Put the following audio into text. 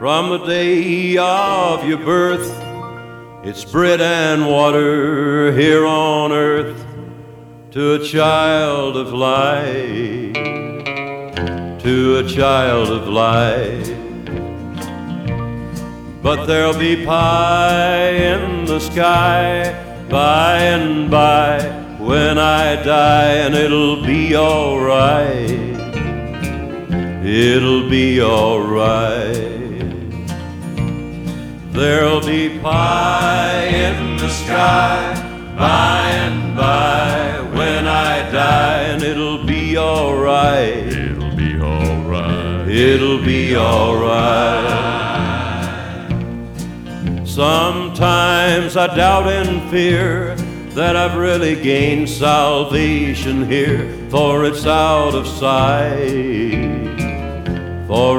From the day of your birth, it's bread and water here on earth to a child of light, to a child of light. But there'll be pie in the sky by and by when I die, and it'll be all right, it'll be all right. There'll be pie in the sky by and by when I die, and it'll be all right, It'll be all right. it'll be all right. Sometimes I doubt and fear that I've really gained salvation here, for it's out of sight, for